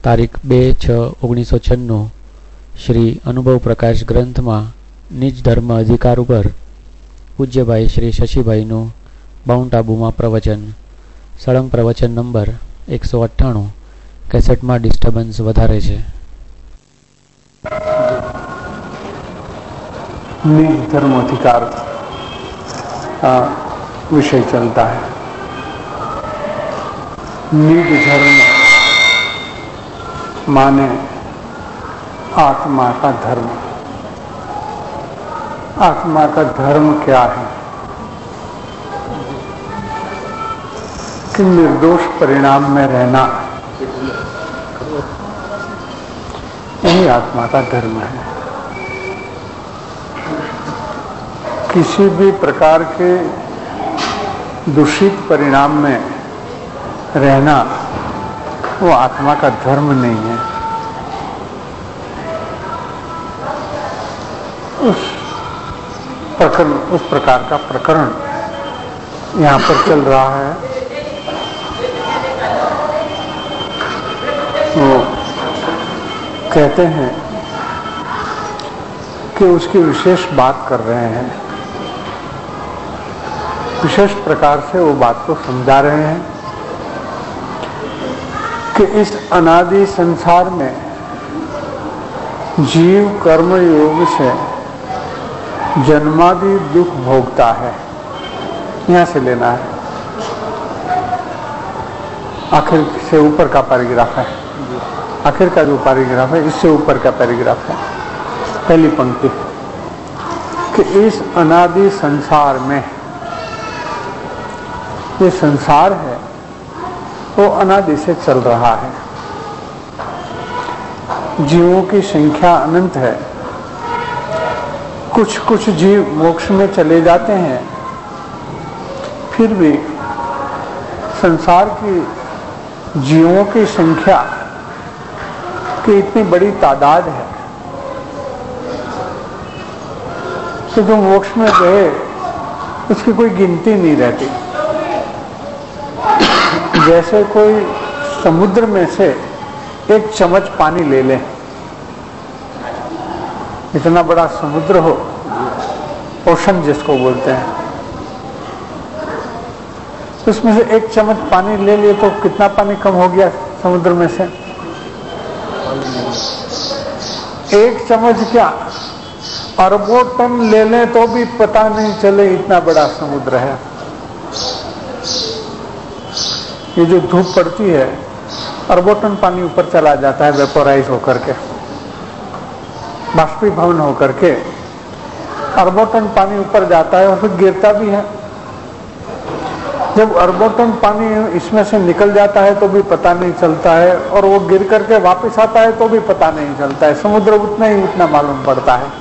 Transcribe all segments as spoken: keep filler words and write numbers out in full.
તારીખ બે છ ઓગણીસો છન્નું શ્રી અનુભવ પ્રકાશ ગ્રંથમાં નિજ ધર્મ અધિકાર ઉપર પૂજ્યભાઈ શ્રી શશીભાઈનું માઉન્ટ આબુમાં પ્રવચન સળંગ પ્રવચન નંબર એકસો અઠ્ઠાણું કેસેટમાં ડિસ્ટર્બન્સ વધારે છે. निज धर्म अधिकार विषय चलता है. निज धर्म माने आत्मा का धर्म. आत्मा का धर्म क्या है कि निर्दोष परिणाम में रहना, यही आत्मा का धर्म है. किसी भी प्रकार के दूषित परिणाम में रहना वो आत्मा का धर्म नहीं है. उस प्रकरण उस प्रकार का प्रकरण यहाँ पर चल रहा है. वो कहते हैं कि उसकी विशेष बात कर रहे हैं, विशेष प्रकार से वो बात को समझा रहे हैं कि इस अनादि संसार में जीव कर्म योग से जन्मादि दुख भोगता है. यहां से लेना है, आखिर से ऊपर का पैराग्राफ है. आखिर का जो पैराग्राफ है इससे ऊपर का पैराग्राफ है. पहली पंक्ति कि इस अनादि संसार में, ये संसार है वो अनादि से चल रहा है. जीवों की संख्या अनंत है. कुछ कुछ जीव मोक्ष में चले जाते हैं, फिर भी संसार की जीवों की संख्या की इतनी बड़ी तादाद है कि जो मोक्ष में गए उसकी कोई गिनती नहीं रहती. जैसे कोई समुद्र में से एक चम्मच पानी ले ले, इतना बड़ा समुद्र हो, ओशन जिसको बोलते हैं, उसमें से एक चम्मच पानी ले लिए तो कितना पानी कम हो गया समुद्र में से? एक चम्मच क्या अरबों टन ले लें तो भी पता नहीं चले इतना बड़ा समुद्र है. ये जो धूप पड़ती है अरबों टन पानी ऊपर चला जाता है, वेपोराइज होकर के, बाष्पीभवन होकर के अरबों टन पानी ऊपर जाता है और फिर गिरता भी है. जब अरबों टन पानी इसमें से निकल जाता है तो भी पता नहीं चलता है, और वो गिर करके वापस आता है तो भी पता नहीं चलता है. समुद्र उतना ही उतना मालूम पड़ता है.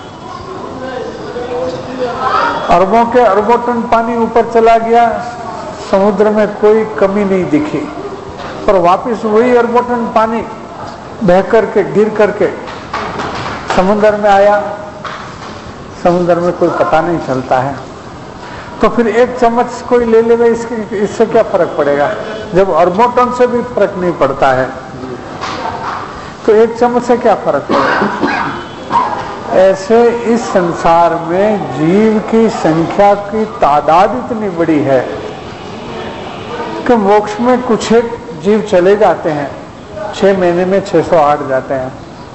अरबों के अरबों टन पानी ऊपर चला गया, समुद्र में कोई कमी नहीं दिखी, और वापस वही अरबों टन पानी बह करके गिर करके समुद्र में आया, समुद्र में कोई पता नहीं चलता है. तो फिर एक चम्मच कोई ले ले, इसके इससे क्या फर्क पड़ेगा? जब अरबों टन से भी फर्क नहीं पड़ता है तो एक चम्मच से क्या फर्क पड़ेगा? ऐसे इस संसार में जीव की संख्या की तादाद इतनी बड़ी है कि मोक्ष में कुछ एक जीव चले जाते हैं, छह महीने में छह सौ आठ जाते हैं,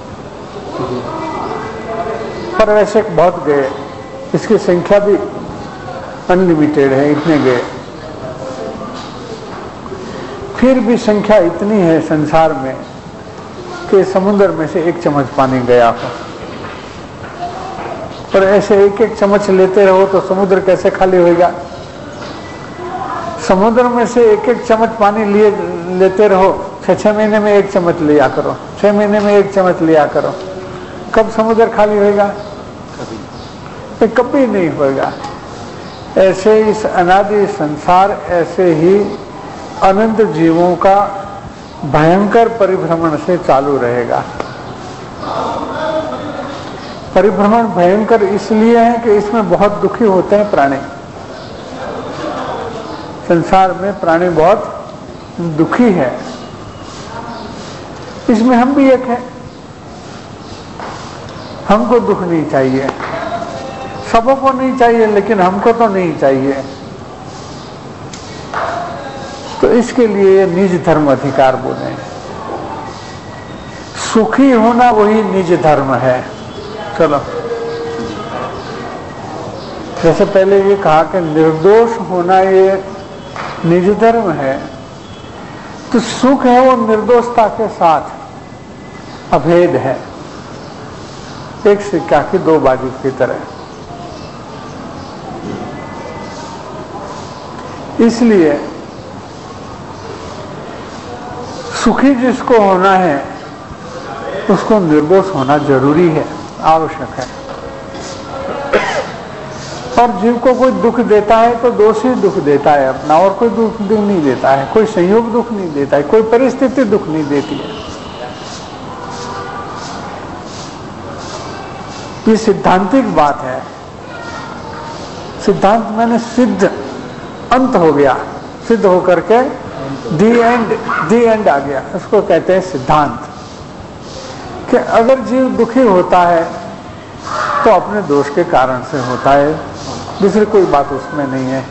पर वैसे बहुत गए. इसकी संख्या भी अनलिमिटेड है, इतने गए. फिर भी संख्या इतनी है संसार में कि समुद्र में से एक चम्मच पानी गया हो. पर ऐसे एक एक चम्मच लेते रहो तो समुद्र कैसे खाली होगा? समुद्र में से एक एक चम्मच पानी लिए लेते रहो, छह छह महीने में एक चम्मच लिया करो, छह महीने में एक चम्मच लिया करो. कब समुद्र खाली होगा? कभी कभी नहीं होगा. ऐसे इस अनादि संसार, ऐसे ही अनंत जीवों का भयंकर परिभ्रमण से चालू रहेगा. परिभ्रमण भयंकर इसलिए है कि इसमें बहुत दुखी होते हैं प्राणी. संसार में प्राणी बहुत दुखी है. इसमें हम भी एक हैं। हमको दुख नहीं चाहिए, सबों को नहीं चाहिए, लेकिन हमको तो नहीं चाहिए। तो इसके लिए निज धर्म अधिकार बोले। सुखी होना वही निज धर्म है। चलो, जैसे पहले ये कहा कि निर्दोष होना ये निज धर्म है, तो सुख है वो निर्दोषता के साथ अभेद है, एक सिक्का की दो बाजू की तरह। इसलिए सुखी जिसको होना है उसको निर्दोष होना जरूरी है, आवश्यक है। और जीव को कोई दुख देता है तो दोषी दुख देता है अपना, और कोई दुख नहीं देता है, कोई संयोग दुख नहीं देता है, कोई परिस्थिति दुख नहीं देती है। ये सिद्धांतिक बात है। सिद्धांत मैंने सिद्ध, अंत हो गया, सिद्ध होकर के दी एंड दी एंड आ गया, उसको कहते हैं सिद्धांत। कि अगर जीव दुखी होता है तो अपने दोष के कारण से होता है, दूसरी कोई बात उसमें नहीं है।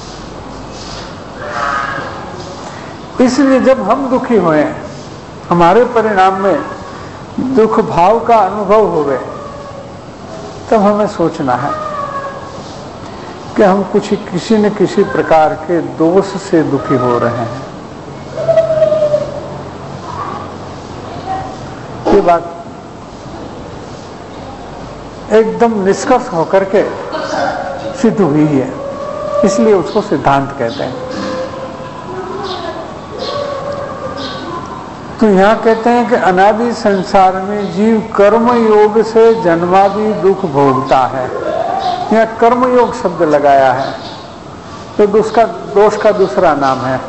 इसलिए जब हम दुखी हुए, हमारे परिणाम में दुख भाव का अनुभव हो गए, तब हमें सोचना है कि हम कुछ किसी न किसी प्रकार के दोष से दुखी हो रहे हैं। ये बात एकदम निष्कर्ष होकर के सिद्ध हुई है, इसलिए उसको सिद्धांत कहते हैं। तो यहां कहते हैं कि अनादि संसार में जीव कर्म योग से जन्मादि दुख भोगता है। यहाँ कर्म योग शब्द लगाया है, तो दोष का दोष का दूसरा नाम है।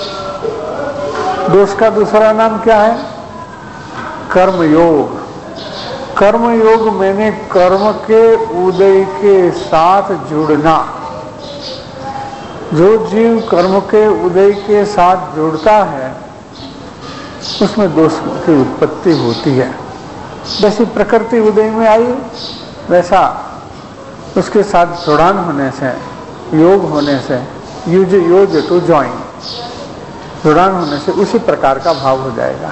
दोष का दूसरा नाम क्या है? कर्म योग। कर्म योग मैंने कर्म के उदय के साथ जुड़ना। जो जीव कर्म के उदय के साथ जुड़ता है उसमें दोष की उत्पत्ति होती है। जैसी प्रकृति उदय में आई, वैसा उसके साथ जुड़ान होने से, योग होने से, यूज योग टू ज्वाइन, जुड़ान होने से उसी प्रकार का भाव हो जाएगा।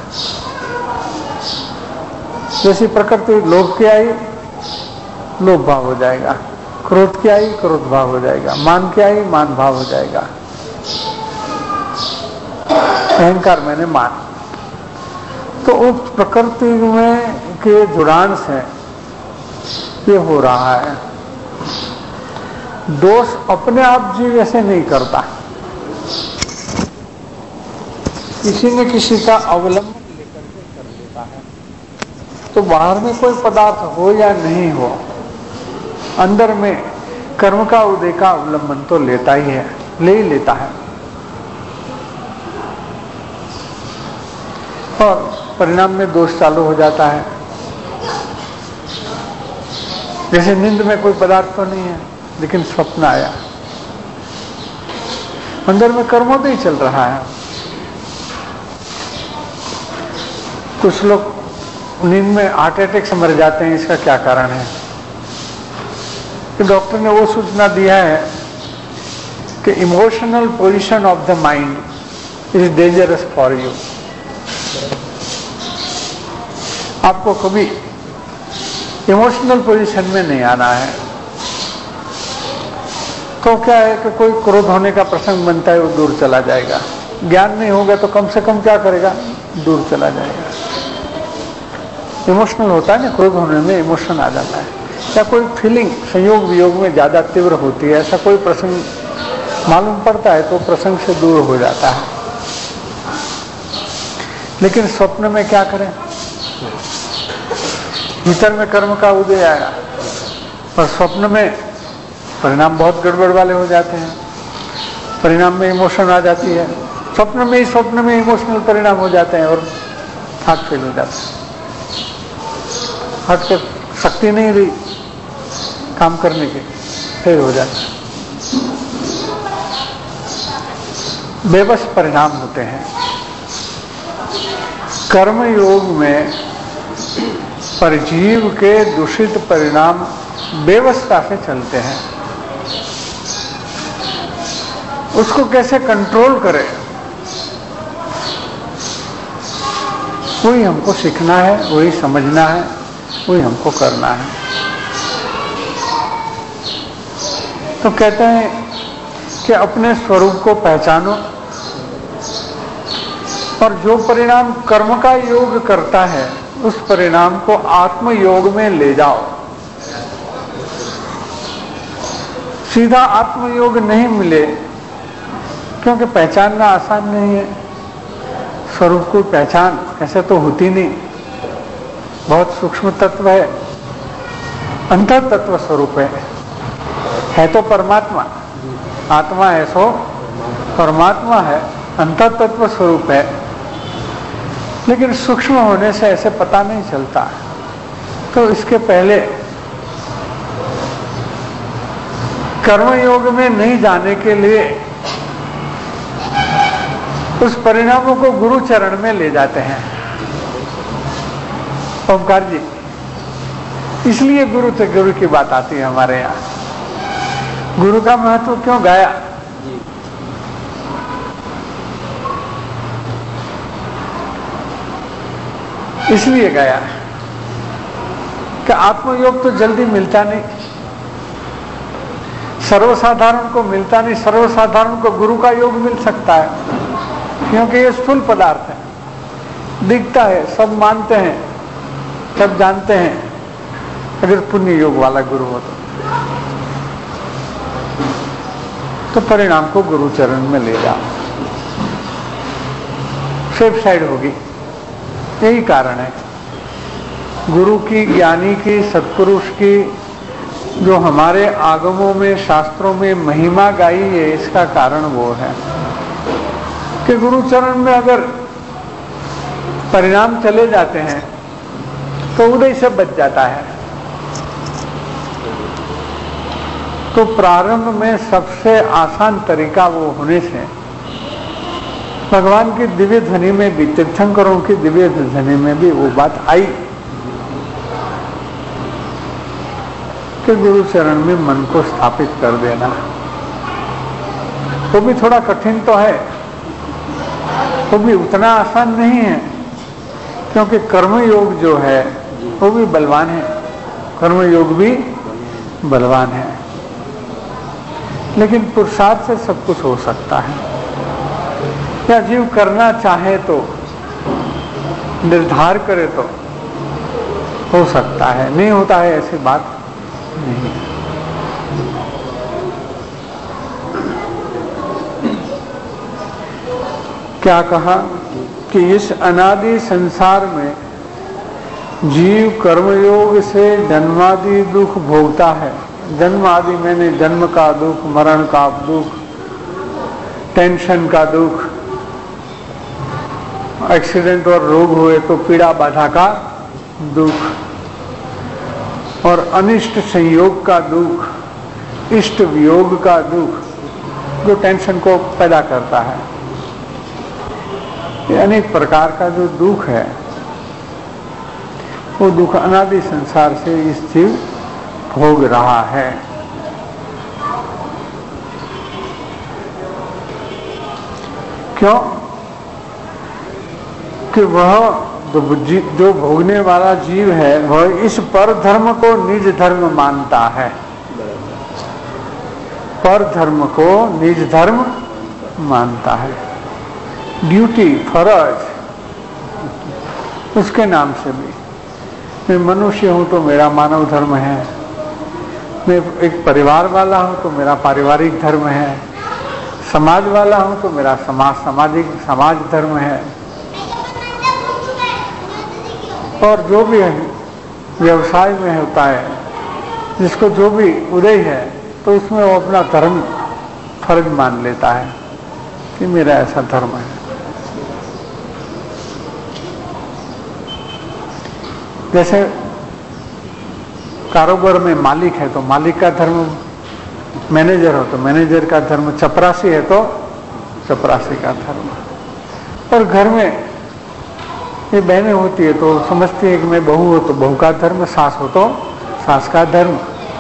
जैसी प्रकृति लोभ की आई, लोभ भाव हो जाएगा। क्रोध की आई, क्रोध भाव हो जाएगा। मान की आई, मान भाव हो जाएगा। अहंकार मैंने मान। तो उस प्रकृति में के जुड़ान से ये हो रहा है। दोष अपने आप जीव ऐसे नहीं करता, किसी न किसी का अवलंबन लेकर के कर लेता है। तो बाहर में कोई पदार्थ हो या नहीं हो, अंदर में कर्म का उदय का अवलंबन तो लेता ही है, ले ही लेता है। और परिणाम में दोष चालू हो जाता है। जैसे नींद में कोई पदार्थ तो नहीं है, लेकिन स्वप्न आया, अंदर में कर्मोदय ही चल रहा है। कुछ लोग नींद में हार्ट अटैक से मर जाते हैं, इसका क्या कारण है? कि डॉक्टर ने वो सूचना दिया है कि emotional position of the mind is dangerous for you. आपको कभी इमोशनल पोजीशन में नहीं आना है। तो क्या है कि कोई क्रोध होने का प्रसंग बनता है, वो दूर चला जाएगा। ज्ञान नहीं होगा तो कम से कम क्या करेगा? दूर चला जाएगा। इमोशनल होता है ना, क्रोध होने में इमोशन आ जाता है, या कोई फीलिंग संयोग वियोग में ज्यादा तीव्र होती है, ऐसा कोई प्रसंग मालूम पड़ता है तो प्रसंग से दूर हो जाता है। लेकिन स्वप्न में क्या करें? भीतर में कर्म का उदय आया, पर स्वप्न में परिणाम बहुत गड़बड़ वाले हो जाते हैं। परिणाम में इमोशन आ जाती है, स्वप्न में ही स्वप्न में इमोशनल परिणाम हो जाते हैं और हार्ट फेल हो जाता है। हार्ट की शक्ति नहीं रही काम करने की, फेल हो जाता है। बेबस परिणाम होते हैं। कर्म योग में परजीव के दूषित परिणाम बेवस्था से चलते हैं, उसको कैसे कंट्रोल करें, वही हमको सीखना है, वही समझना है, वही हमको करना है। तो कहते हैं कि अपने स्वरूप को पहचानो और जो परिणाम कर्म का योग करता है उस परिणाम को आत्म योग में ले जाओ। सीधा आत्मयोग नहीं मिले, क्योंकि पहचानना आसान नहीं है। स्वरूप को पहचान ऐसे तो होती नहीं, बहुत सूक्ष्म तत्व है, अंतर तत्व स्वरूप है, है तो परमात्मा, आत्मा है सो परमात्मा है, अंतर तत्व स्वरूप है, लेकिन सूक्ष्म होने से ऐसे पता नहीं चलता। तो इसके पहले कर्मयोग में नहीं जाने के लिए उस परिणामों को गुरु चरण में ले जाते हैं ओमकार जी। इसलिए गुरु से गुरु की बात आती है हमारे यहाँ। गुरु का महत्व क्यों गाया? इसलिए गाया कि आत्मयोग तो जल्दी मिलता नहीं, सर्वसाधारण को मिलता नहीं। सर्वसाधारण को गुरु का योग मिल सकता है, क्योंकि ये स्थूल पदार्थ है, दिखता है, सब मानते हैं, सब जानते हैं। अगर पुण्य योग वाला गुरु हो तो, तो परिणाम को गुरु चरण में ले जाओ, सेफ साइड होगी। यही कारण है गुरु की, ज्ञानी की, सत्पुरुष की जो हमारे आगमों में, शास्त्रों में महिमा गाई है, इसका कारण वो है कि गुरु चरण में अगर परिणाम चले जाते हैं तो उदय से बच जाता है। तो प्रारंभ में सबसे आसान तरीका वो होने से भगवान की दिव्य ध्वनि में भी, तीर्थंकरों की दिव्य ध्वनि में भी वो बात आई कि गुरु चरण में मन को स्थापित कर देना। वो भी थोड़ा कठिन तो है, वो भी उतना आसान नहीं है, क्योंकि कर्मयोग जो है वो भी बलवान है, कर्मयोग भी बलवान है। लेकिन पुरुषार्थ से सब कुछ हो सकता है, या जीव करना चाहे तो, निर्धार करे तो हो सकता है, नहीं होता है ऐसी बात नहीं। क्या कहा कि इस अनादि संसार में जीव कर्मयोग से जन्मादि दुख भोगता है। जन्म आदि मैंने जन्म का दुख, मरण का दुख, टेंशन का दुख, एक्सीडेंट और रोग हुए तो पीड़ा बाधा का दुख, और अनिष्ट संयोग का दुख, इष्ट वियोग का दुख, जो टेंशन को पैदा करता है। ये अनेक प्रकार का जो दुख है, वो दुख अनादि संसार से इस जीव भोग रहा है। क्यों? कि वह जो भोगने वाला जीव है वह इस पर धर्म को निज धर्म मानता है। पर धर्म को निज धर्म मानता है, ड्यूटी, फर्ज, उसके नाम से भी। मैं मनुष्य हूं तो मेरा मानव धर्म है, मैं एक परिवार वाला हूं तो मेरा पारिवारिक धर्म है, समाज वाला हूं तो मेरा समाज सामाजिक समाज धर्म है। और जो भी व्यवसाय में होता है, जिसको जो भी उदय है, तो उसमें वो अपना धर्म फर्ज मान लेता है कि मेरा ऐसा धर्म है। जैसे कारोबार में मालिक है तो मालिक का धर्म, मैनेजर हो तो मैनेजर का धर्म, चपरासी है तो चपरासी का धर्म। और घर में ये बहनें होती है तो समझती है कि मैं बहू हो तो बहू का धर्म, सास हो तो सास का धर्म,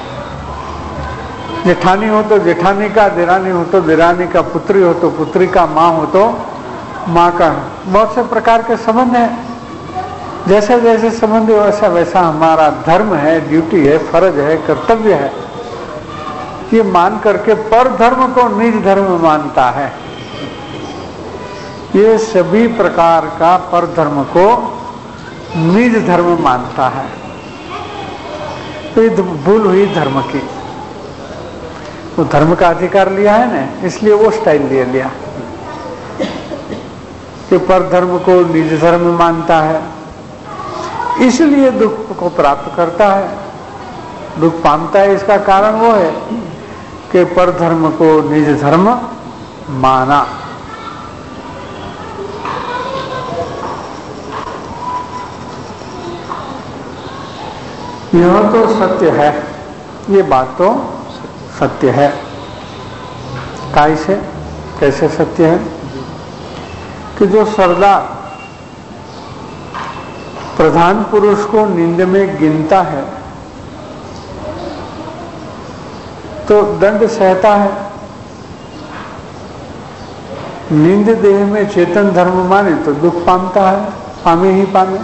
जेठानी हो तो जेठानी का, देरानी हो तो देरानी का, पुत्री हो तो पुत्री का, माँ हो तो माँ का। बहुत से प्रकार के संबंध हैं। जैसे जैसे संबंध है वैसा वैसा हमारा धर्म है, ड्यूटी है, फर्ज है, कर्तव्य है। ये मान करके पर धर्म को निज धर्म मानता है। ये सभी प्रकार का पर धर्म को निज धर्म मानता है। तो ये भूल हुई धर्म की। तो धर्म का अधिकार लिया है ना, इसलिए वो स्टाइल ले लिया कि पर धर्म को निज धर्म मानता है, इसलिए दुख को प्राप्त करता है, दुख पाता है। इसका कारण वो है कि पर धर्म को निज धर्म माना। यह तो सत्य है, ये बात तो सत्य है। कैसे कैसे सत्य है कि जो सरदार प्रधान पुरुष को नींद में गिनता है तो दंड सहता है। नींद देह में चेतन धर्म माने तो दुख पामता है, पामे ही पामे।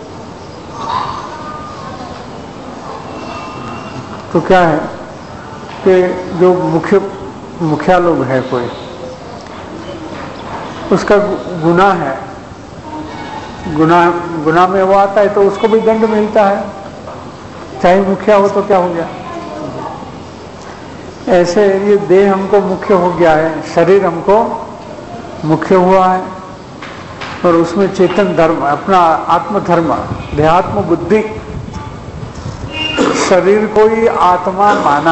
तो क्या है कि जो मुख्य मुखिया लोग है, कोई उसका गुनाह है, गुनाह गुनाह में वो आता है तो उसको भी दंड मिलता है, चाहे मुखिया हो तो क्या हो गया। ऐसे ये देह हमको मुख्य हो गया है, शरीर हमको मुख्य हुआ है, और उसमें चेतन धर्म, अपना आत्म धर्म, देहात्म बुद्धि, शरीर को ही आत्मा माना।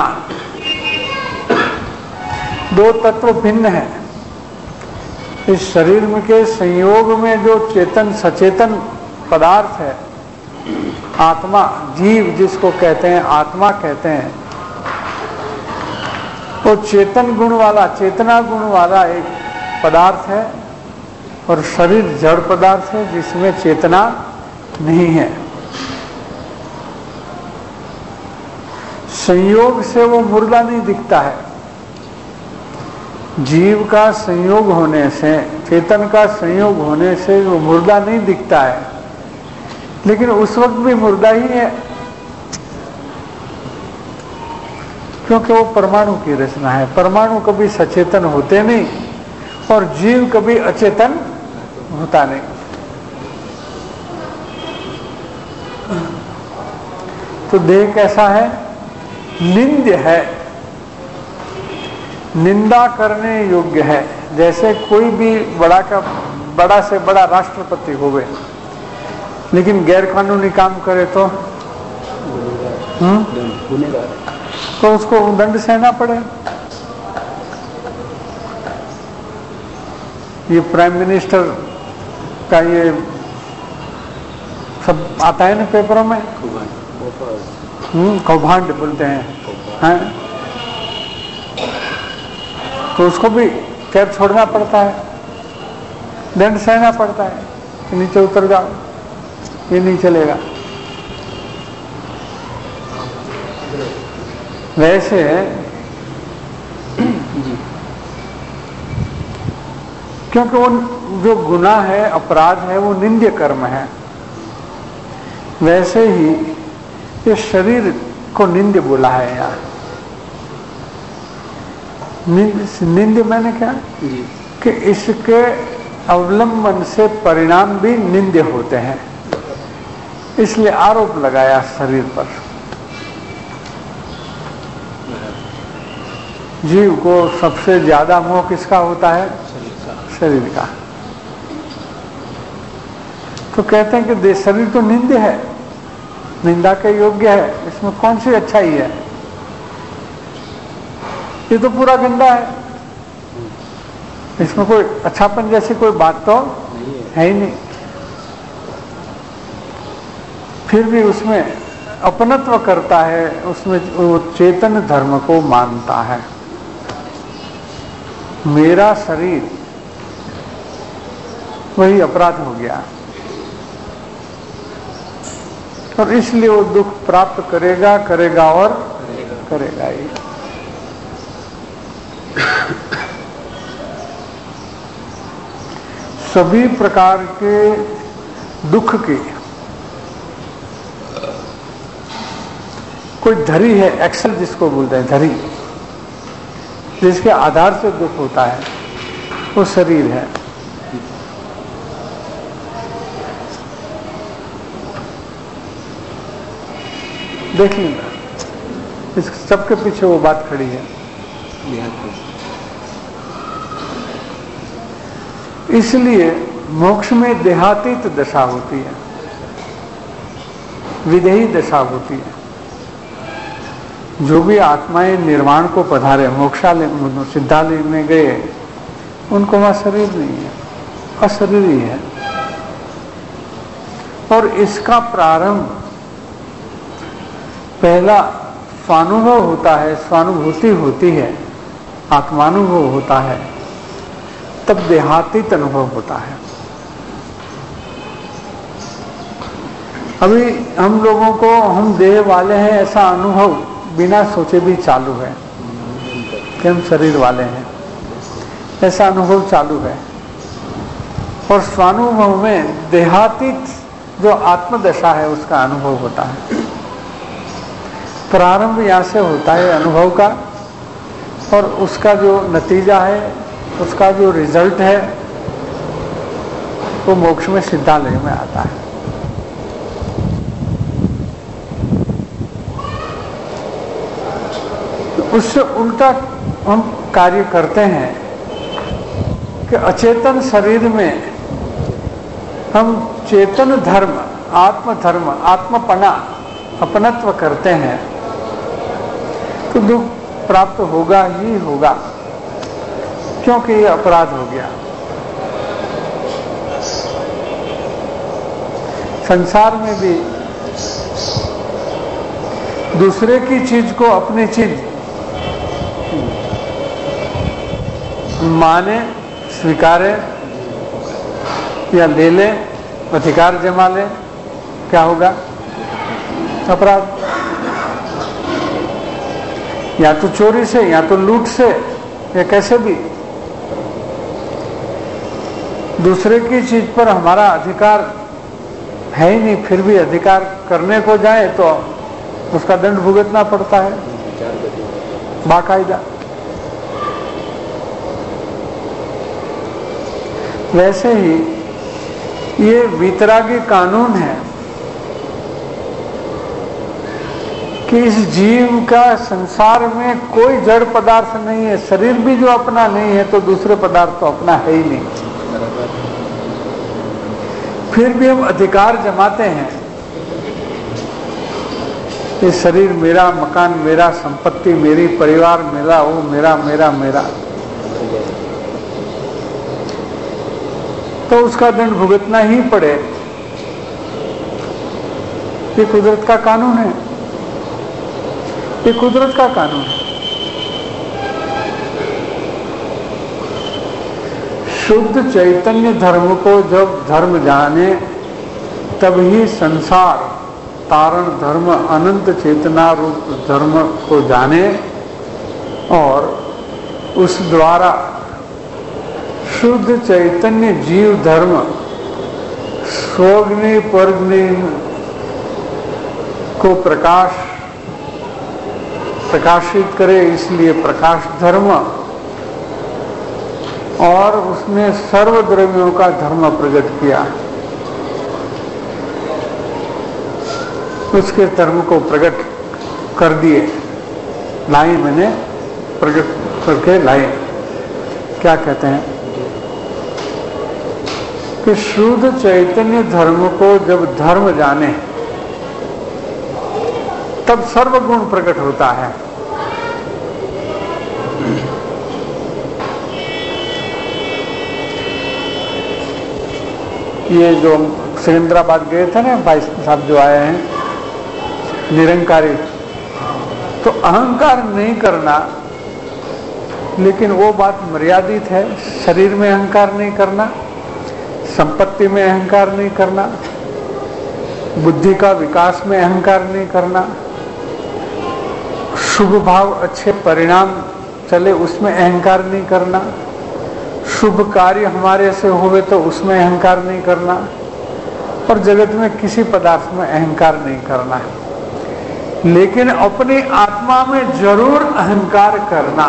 दो तत्व भिन्न है। इस शरीर में के संयोग में जो चेतन सचेतन पदार्थ है, आत्मा, जीव जिसको कहते हैं, आत्मा कहते हैं, वो चेतन गुण वाला, चेतना गुण वाला एक पदार्थ है, और शरीर जड़ पदार्थ है जिसमें चेतना नहीं है। संयोग से वो मुर्दा नहीं दिखता है। जीव का संयोग होने से, चेतन का संयोग होने से वो मुर्दा नहीं दिखता है, लेकिन उस वक्त भी मुर्दा ही है, क्योंकि वो परमाणु की रचना है। परमाणु कभी सचेतन होते नहीं और जीव कभी अचेतन होता नहीं। तो देह कैसा है? निंद्य है, निंदा करने योग्य है। जैसे कोई भी बड़ा का बड़ा से बड़ा राष्ट्रपति होवे, लेकिन गैर कानूनी काम करे तो हम्म तो उसको दंड सहना पड़े। ये प्राइम मिनिस्टर का ये सब आता है ना पेपरों में, हम्म कौभांड बोलते हैं, हैं? तो उसको भी कैब छोड़ना पड़ता है, दंड सहना पड़ता है कि नीचे उतर जाओ, ये नहीं चलेगा। वैसे क्योंकि वो जो गुनाह है, अपराध है, वो निंद्य कर्म है, वैसे ही ये शरीर को निंद्य बोला है यार। निंद्य मैंने क्या कि इसके अवलंबन से परिणाम भी निंद्य होते हैं, इसलिए आरोप लगाया शरीर पर। जीव को सबसे ज्यादा मोह किसका होता है? शरीर का। तो कहते हैं कि शरीर तो निंद्य है, निंदा के योग्य है, इसमें कौन सी अच्छाई है? ये तो पूरा गंदा है, इसमें कोई अच्छापन जैसी कोई बात तो है ही नहीं। फिर भी उसमें अपनत्व करता है, उसमें वो चेतन धर्म को मानता है। मेरा शरीर, वही अपराध हो गया। और इसलिए वो दुख प्राप्त करेगा करेगा और करेगा ही। सभी प्रकार के दुख की कोई धरी है, एक्सल जिसको बोलते हैं, धरी, जिसके आधार से दुख होता है, वो शरीर है। देख लेना, इस सबके पीछे वो बात खड़ी है। इसलिए मोक्ष में देहातीत दशा होती है, विदेही दशा होती है। जो भी आत्माएं निर्वाण को पधारे, मोक्षालय सिद्धालय में गए, उनको वहां शरीर नहीं है, अशरीरी है। और इसका प्रारंभ पहला स्वानुभव होता है, स्वानुभूति होती है, आत्मानुभव होता है, तब देहातीत अनुभव होता है। अभी हम लोगों को हम देह वाले हैं ऐसा अनुभव बिना सोचे भी चालू है कि हम शरीर वाले हैं, ऐसा अनुभव चालू है। और स्वानुभव में देहातीत जो आत्मदशा है उसका अनुभव होता है। प्रारंभ यहाँ से होता है अनुभव का, और उसका जो नतीजा है, उसका जो रिजल्ट है, वो मोक्ष में सिद्धालय में आता है। उससे उल्टा हम कार्य करते हैं कि अचेतन शरीर में हम चेतन धर्म, आत्म धर्म, आत्मपना, अपनत्व करते हैं, तो दुख प्राप्त होगा ही होगा, क्योंकि ये अपराध हो गया। संसार में भी दूसरे की चीज को अपनी चीज माने, स्वीकारे या ले ले, अधिकार जमा ले, क्या होगा? अपराध। या तो चोरी से, या तो लूट से, या कैसे भी दूसरे की चीज पर हमारा अधिकार है ही नहीं, फिर भी अधिकार करने को जाए तो उसका दंड भुगतना पड़ता है बाकायदा। वैसे ही ये वीतरागी कानून है कि इस जीव का संसार में कोई जड़ पदार्थ नहीं है, शरीर भी जो अपना नहीं है तो दूसरे पदार्थ तो अपना है ही नहीं। फिर भी हम अधिकार जमाते हैं, ये शरीर मेरा, मकान मेरा, संपत्ति मेरी, परिवार मेरा, वो मेरा मेरा मेरा, तो उसका दंड भुगतना ही पड़े। ये कुदरत का कानून है, ये कुदरत का कानून है। शुद्ध चैतन्य धर्म को जब धर्म जाने, तब ही संसार तारण धर्म, अनंत चेतना रूप धर्म को जाने, और उस द्वारा शुद्ध चैतन्य जीव धर्म स्वग्नि परग्नि को प्रकाश प्रकाशित करे, इसलिए प्रकाश धर्म, और उसने सर्वद्रव्यों का धर्म प्रकट किया। उसके धर्म को प्रकट कर दिए, लाए, मैंने प्रकट करके लाए। क्या कहते हैं कि शुद्ध चैतन्य धर्म को जब धर्म जाने, तब सर्वगुण प्रकट होता है। ये जो सिकंदराबाद गए थे ना भाई साहब जो आए हैं, निरंकारी, तो अहंकार नहीं करना, लेकिन वो बात मर्यादित है। शरीर में अहंकार नहीं करना, संपत्ति में अहंकार नहीं करना, बुद्धि का विकास में अहंकार नहीं करना, शुभ भाव अच्छे परिणाम चले उसमें अहंकार नहीं करना, शुभ कार्य हमारे से होवे तो उसमें अहंकार नहीं करना, और जगत में किसी पदार्थ में अहंकार नहीं करना। लेकिन अपनी आत्मा में जरूर अहंकार करना।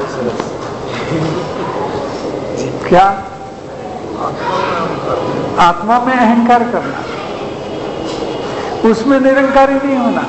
क्या? आत्मा में अहंकार करना, उसमें निरंकारी नहीं होना।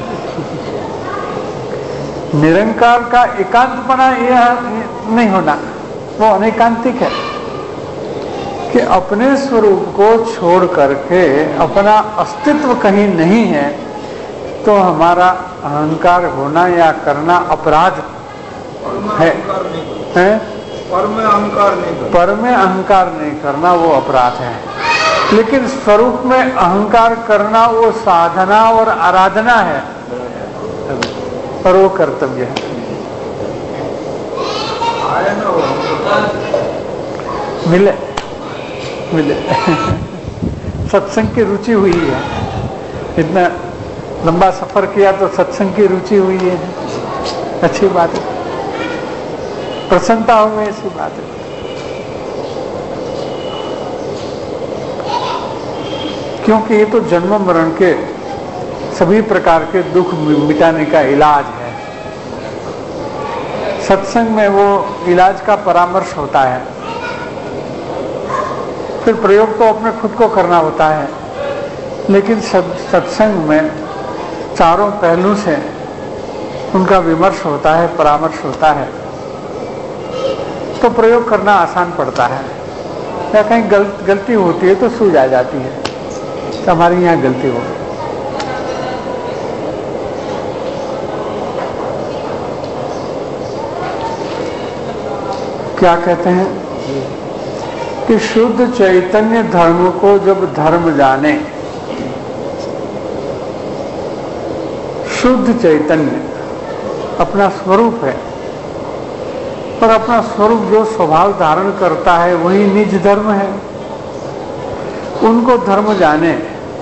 निरंकार का एकांतपना यह नहीं होना, वो अनेकांतिक है कि अपने स्वरूप को छोड़ करके अपना अस्तित्व कहीं नहीं है तो हमारा अहंकार होना या करना अपराध है, है? पर में अहंकार नहीं करना, पर में अहंकार नहीं करना वो अपराध है। लेकिन स्वरूप में अहंकार करना वो साधना और आराधना है, पर वो कर्तव्य है। आया ना वो मिले मिले सत्संग की रुचि हुई है, इतना लंबा सफर किया तो सत्संग की रुचि हुई है, अच्छी बात है, प्रसन्नता हो गई, ऐसी बात है। क्योंकि ये तो जन्म मरण के सभी प्रकार के दुख मिटाने का इलाज है। सत्संग में वो इलाज का परामर्श होता है, फिर प्रयोग तो अपने खुद को करना होता है, लेकिन सत्संग में चारों पहलू से उनका विमर्श होता है, परामर्श होता है, तो प्रयोग करना आसान पड़ता है। या कहीं गल, गलती होती है तो सूझ आ जाती है तो हमारी यहाँ गलती हो गई। क्या कहते हैं कि शुद्ध चैतन्य धर्म को जब धर्म जाने, शुद्ध चैतन्य अपना स्वरूप है, पर अपना स्वरूप जो स्वभाव धारण करता है वही निज धर्म है, उनको धर्म जाने,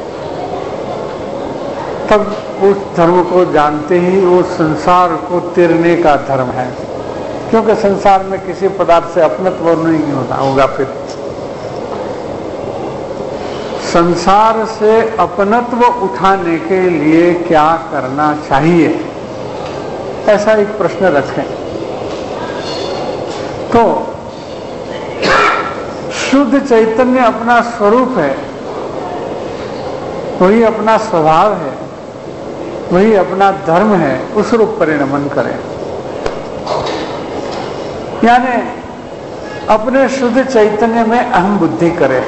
तब उस धर्म को जानते ही वो संसार को तिरने का धर्म है। क्योंकि संसार में किसी पदार्थ से अपनत्व नहीं होता होगा। फिर संसार से अपनत्व उठाने के लिए क्या करना चाहिए, ऐसा एक प्रश्न रखें तो शुद्ध चैतन्य अपना स्वरूप है, वही अपना स्वभाव है, वही अपना धर्म है, उस रूप परिणमन करें। यानी अपने शुद्ध चैतन्य में अहम बुद्धि करें,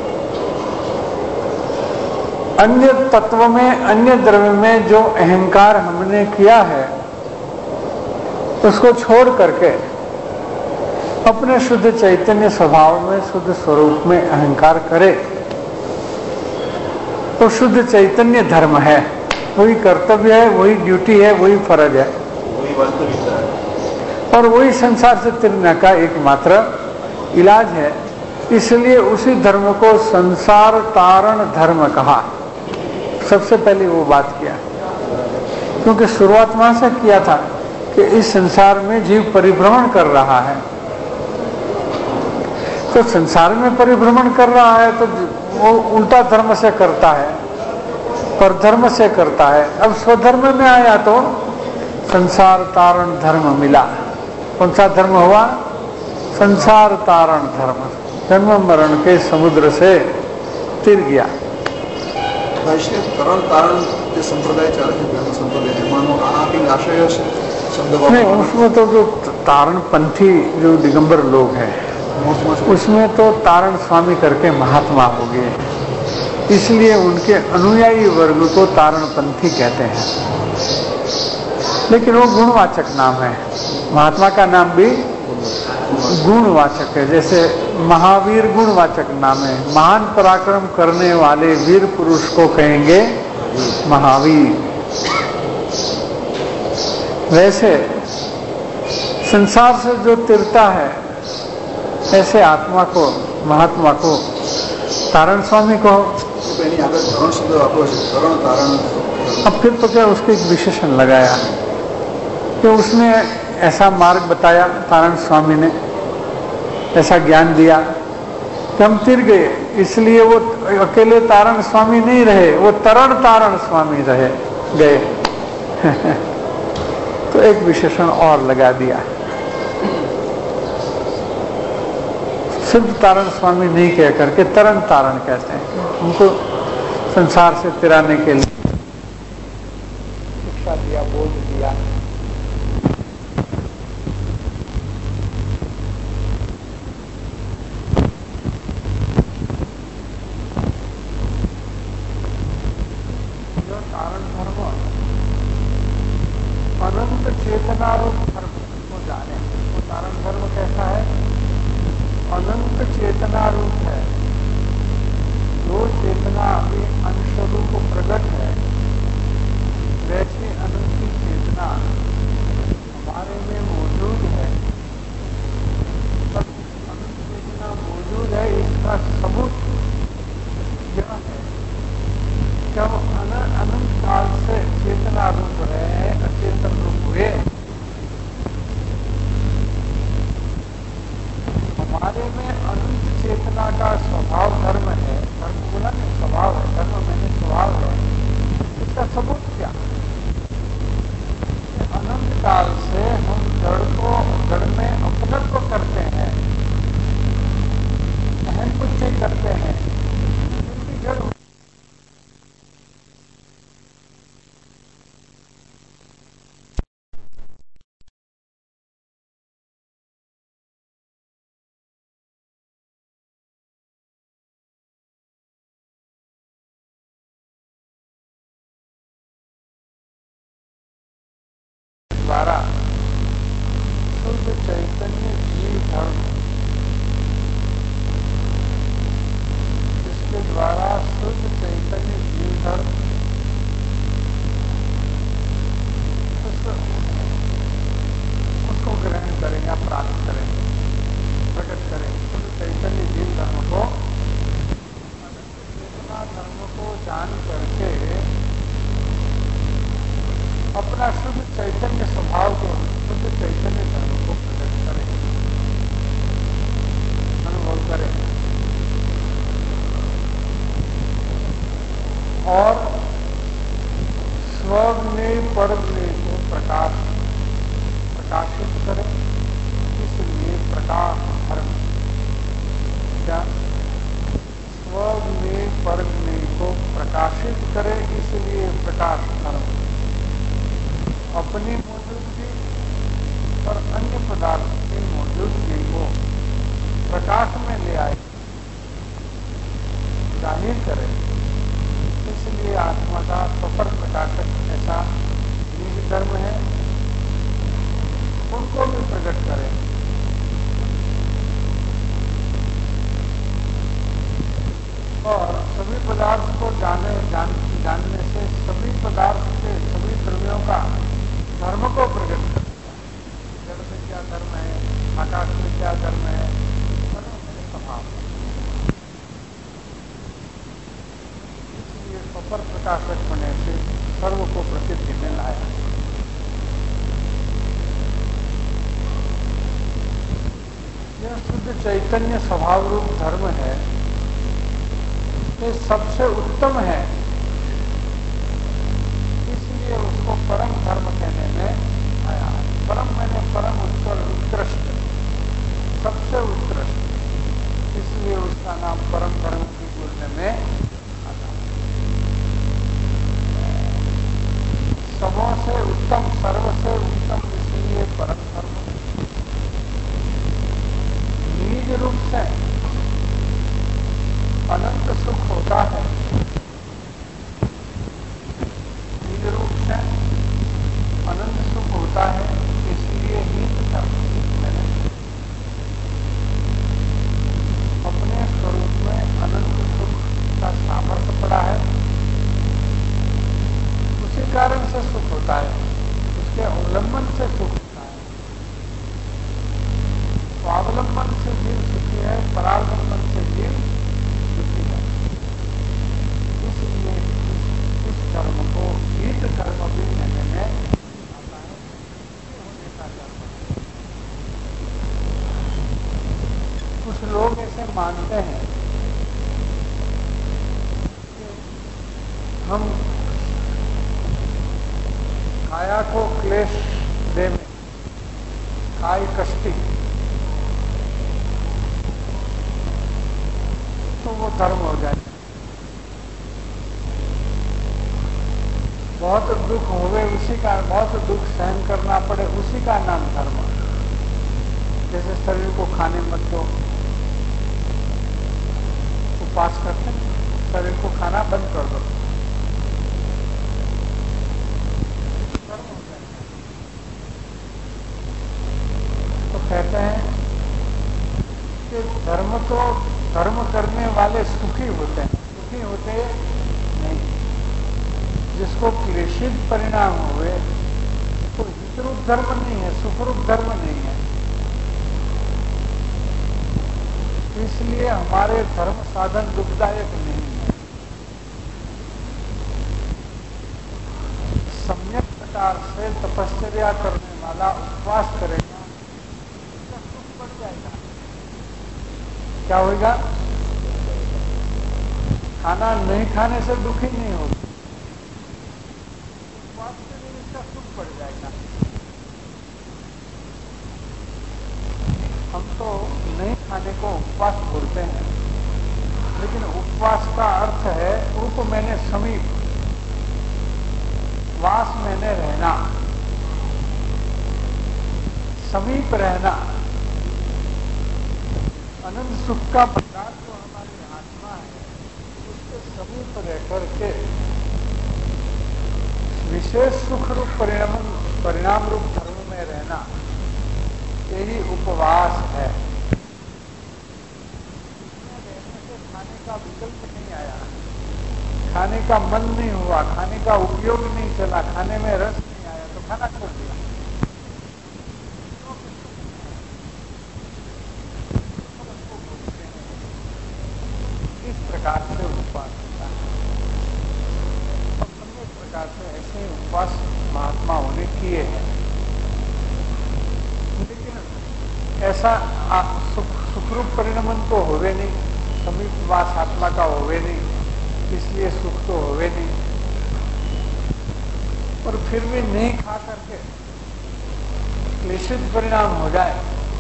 अन्य तत्व में, अन्य द्रव्य में जो अहंकार हमने किया है उसको छोड़ करके अपने शुद्ध चैतन्य स्वभाव में, शुद्ध स्वरूप में अहंकार करे, तो शुद्ध चैतन्य धर्म है, वही कर्तव्य है, वही ड्यूटी है, वही फर्ज है, वही वास्तविकता है, और वही संसार से तिरने का एकमात्र इलाज है। इसलिए उसी धर्म को संसार तारण धर्म कहा। सबसे पहले वो बात किया, क्योंकि शुरुआत वहां से किया था कि इस संसार में जीव परिभ्रमण कर रहा है, तो संसार में परिभ्रमण कर रहा है तो वो उल्टा धर्म से करता है, पर धर्म से करता है। अब स्वधर्म में आया तो संसार तारण धर्म मिला। कौन सा धर्म हुआ? संसार तारण धर्म, जन्म मरण के समुद्र से तिर गया। तरण तारण के संप्रदाय चालक है, संप्रदाय मानो अनापि आशय शब्द नहीं, उसमें तो जो तारण पंथी जो दिगंबर लोग हैं उसमें तो तारण स्वामी करके महात्मा हो गए, इसलिए उनके अनुयायी वर्ग को तारण पंथी कहते हैं। लेकिन वो गुणवाचक नाम है, महात्मा का नाम भी गुणवाचक है। जैसे महावीर गुणवाचक नाम है, महान पराक्रम करने वाले वीर पुरुष को कहेंगे महावीर। वैसे संसार से जो तिरता है, ऐसे आत्मा को, महात्मा को तारण स्वामी को તો એની આગળ તરણ શબ્દ વાપરો છે, તરણ તારણ. अब फिर तो क्या उसके एक विशेषण लगाया कि उसने ऐसा मार्ग बताया, तारण स्वामी ने ऐसा ज्ञान दिया कि हम तिर गए, इसलिए वो अकेले तारण स्वामी नहीं रहे, वो तरण तारण स्वामी रहे गए. तो एक विशेषण और लगा दिया, सिर्फ तारण स्वामी नहीं कह करके तरण तारण कहते हैं. उनको संसार से तिराने के लिए शिक्षा दिया, बोध दिया. जो तारण धर्म अनंत चेतना रूप धर्म को जाने, वो तारण धर्म कैसा है? अनंत चेतना रूप है. जो चेतना अभी अंश रूप प्रकट है, वैसी अनंत चेतना हमारे में मौजूद है. तब अनंत चेतना मौजूद है, इसका सबूत यह है कि हम अनंत काल से चेतना रूप है, अचेतन रूप हुए. हमारे में अनंत चेतना का स्वभाव धर्म है. धर्म बोला नहीं, स्वभाव है. धर्म मैंने स्वभाव है. इसका सबूत क्या? अनंत काल से हम जड़ को, जड़ में अपनत्व करते हैं, अहम बुद्धि करते हैं, क्योंकि जड़ द्वारा शुद्ध चैतन्य जीव धर्म, जिसके द्वारा शुद्ध चैतन्य जीव धर्म उसको, उसको ग्रहण करें या प्राप्त करें, प्रकट करें. शुद्ध चैतन्य जीव धर्म को, अनंत चेतना धर्म को जान करके अपना शुद्ध चैतन्य स्वभाव को, शुद्ध चैतन्य धर्म को प्रकट करें, अनुभव करें. और स्वमेव परमेव को प्रकाश प्रकाशित करें. इसलिए प्रकाश धर्म, क्या? स्वमेव परमेव को प्रकाशित करें, इसलिए प्रकाश धर्म. अपनी मौजूदगी और अन्य पदार्थ की मौजूदगी को प्रकाश में ले आए, जाहिर करें. इसलिए आत्मा का सफल प्रकाशक ऐसा निज धर्म है, उनको भी प्रकट करें. और सभी पदार्थ को जाने जान, जानने से सभी पदार्थ के, सभी द्रव्यों का धर्म को प्रकट करता है. जड़ में क्या धर्म है, आकाश में क्या धर्म है, स्वभाव. इसलिए सफल प्रकाशक होने से सर्व को प्रसिद्धि में लाया. यह शुद्ध चैतन्य स्वभाव रूप धर्म है, ये सबसे उत्तम है. इसलिए उसको परम धर्म कहने में आया. परम मैंने परम उत्तर, उत्कृष्ट, सबसे उत्कृष्ट, इसलिए उसका नाम परम धर्म की बोलने में आता. सबों से उत्तम, सर्व से उत्तम, इसलिए परम धर्म. निज रूप से अनंत सुख होता है, निज रूप से अनंत सुख होता है, इसलिए निज धर्म. मैंने अपने स्वरूप में अनंत सुख का सामर्थ्य पड़ा है, उसी कारण से सुख होता है, उसके अवलंबन से सुख होता है. स्वावलंबन से जीव सुखी है, परावलंबन से जीव सुखी है. हम काया को क्लेश दे में काय कष्टी, तो वो धर्म हो जाए। बहुत दुख होवे उसी का, बहुत दुख सहन करना पड़े उसी का नाम धर्म। जैसे शरीर को खाने मत दो, उपवास करते हैं, शरीर को खाना बंद कर दो, धर्म हो जाए। तो कहते हैं कि धर्म तो धर्म करने वाले सुखी होते हैं, सुखी होते नहीं। जिसको क्लेशित परिणाम हुए तो हितरूप धर्म नहीं है, सुखरूप धर्म नहीं है। इसलिए हमारे धर्म साधन दुखदायक नहीं है। सम्यक प्रकार से तपश्चर्या करने वाला उपवास करेगा, उसका सुख बढ़ जाएगा। क्या होगा? खाना नहीं खाने से दुखी नहीं होगा, उपवास से भी इसका सुख बढ़ जाएगा। हम तो नहीं खाने को उपवास बोलते हैं, लेकिन उपवास का अर्थ है उप मैंने समीप, वास मैंने रहना, समीप रहना। अनंत सुख का भंडार जो हमारी आत्मा है, उसके समीप रह करके विशेष सुख रूप परिणाम परिणाम रूप धर्म में रहना, यही उपवास है। रहने से खाने का विकल्प नहीं आया, खाने का मन नहीं हुआ, खाने का उपयोग नहीं चला, खाने में रस नहीं आया, तो खाना छोड़ दिया। इस प्रकार से उपवास होता है। और अन्य प्रकार से ऐसे उपवास महात्माओं ने किए हैं, लेकिन ऐसा सुख सुखरूप परिणमन तो होवे नहीं, समीप वास आत्मा का होवे नहीं, इसलिए सुख तो होवे नहीं। और फिर भी नहीं खा करके क्लेशित परिणाम हो जाए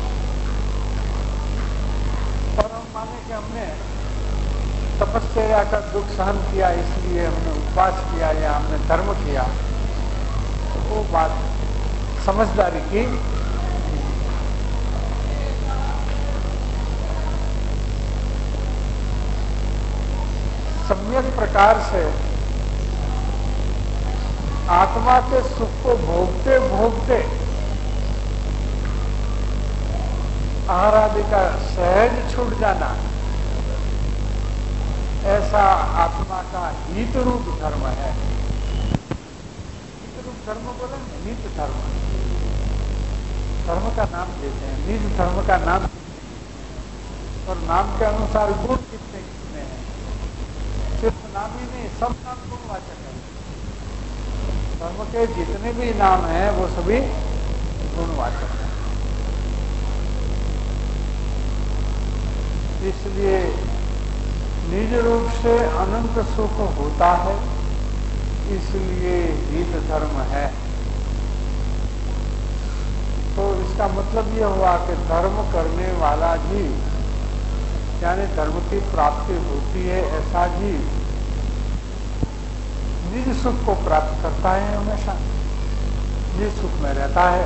और हम माने कि हमने तपस्या का दुख सहन किया, इसलिए हमने उपवास किया या हमने धर्म किया, तो वो बात समझदारी की। सम्यक प्रकार से आत्मा के सुख को भोगते भोगते आहार आदि का सहज छूट जाना, ऐसा आत्मा का हित रूप धर्म है। हित रूप धर्म बोले, हित धर्म, धर्म का नाम देते हैं, निज धर्म का नाम, और नाम के अनुसार गुण कितने कितने हैं, सिर्फ नाम ही नहीं, सब नाम गुणवाचक है। धर्म के जितने भी नाम हैं वो सभी गुणवाचक हैं। इसलिए निज रूप से अनंत सुख होता है, इसलिए हित धर्म है। तो इसका मतलब यह हुआ कि धर्म करने वाला जीव, यानी धर्म की प्राप्ति होती है ऐसा जीव, निज सुख को प्राप्त करता है, हमेशा निज सुख में रहता है,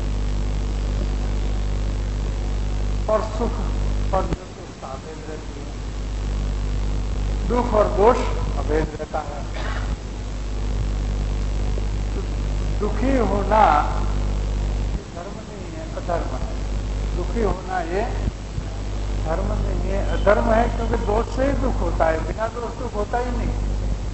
और सुख और दुख अभेद रहती है, दुख और दोष अभेद रहता है। दुखी होना धर्म नहीं है, अधर्म है। दुखी होना ये धर्म नहीं है, अधर्म है, क्योंकि दोष से ही दुख होता है, बिना दोष दुख होता ही नहीं।